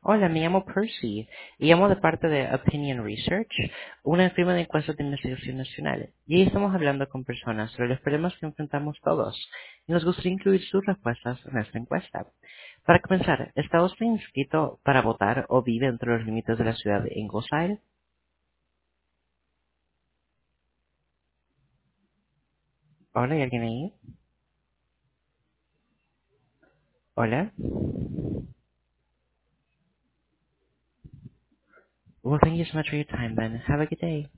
Hola, me llamo Percy y llamo de parte de Opinion Research, una firma de encuestas de investigación nacional. Y ahí estamos hablando con personas sobre los problemas que enfrentamos todos y nos gustaría incluir sus respuestas en esta encuesta. Para comenzar, ¿está usted inscrito para votar o vive entre los límites de la ciudad de Ingleside? Hola, ¿hay alguien ahí? Hola. Well, thank you so much for your time then. Have a good day.